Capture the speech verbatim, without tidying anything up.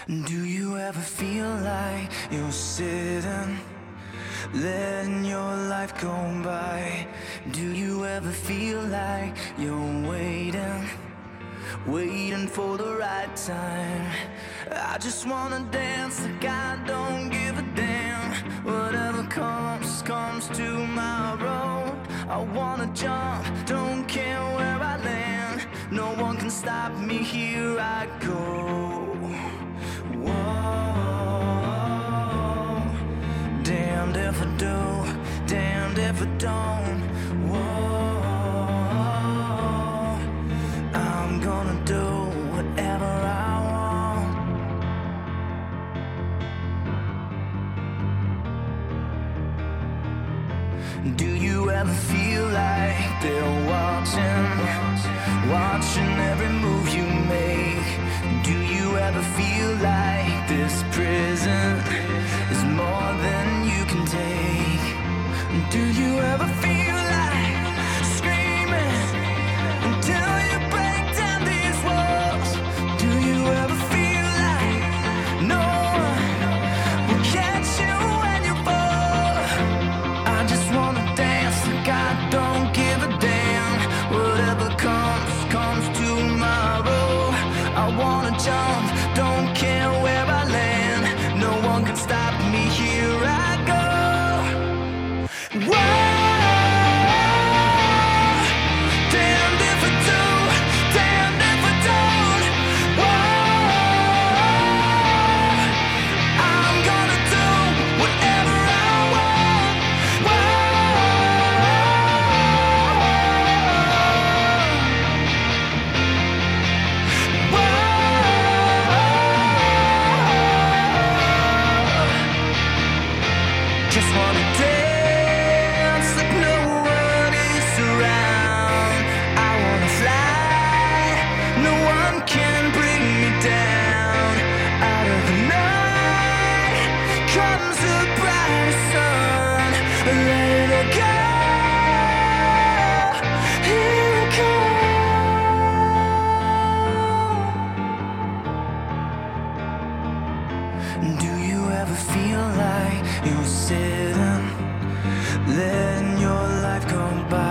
Do you ever feel like you're sitting, letting your life go by? Do you ever feel like you're waiting, waiting for the right time? I just wanna dance like I don't give a damn. Whatever comes, comes tomorrow. I wanna jump, don't care where I land. No one can stop me, here I go. Whoa, damned if I do, damned if I don't. Whoa, I'm gonna do whatever I want. Do you ever feel like they're watching, watching every move you make? Do you ever feel like this prison is more than you can take? Do you ever feel like screaming until you break down these walls? Do you ever feel like no one will catch you when you fall? I just wanna dance like I don't give a damn. Whatever comes, comes tomorrow. I wanna jump, don't care where I land. No one can stop me, here I go. Whoa, damned if I do, damned if I don't. Whoa, I'm gonna do whatever I want. Just wanna dance like no one is around. I wanna fly, no one can bring me down. Out of the night comes a brighter sun. Let it all go, here I come. Do you ever feel like you're sitting, letting your life go by?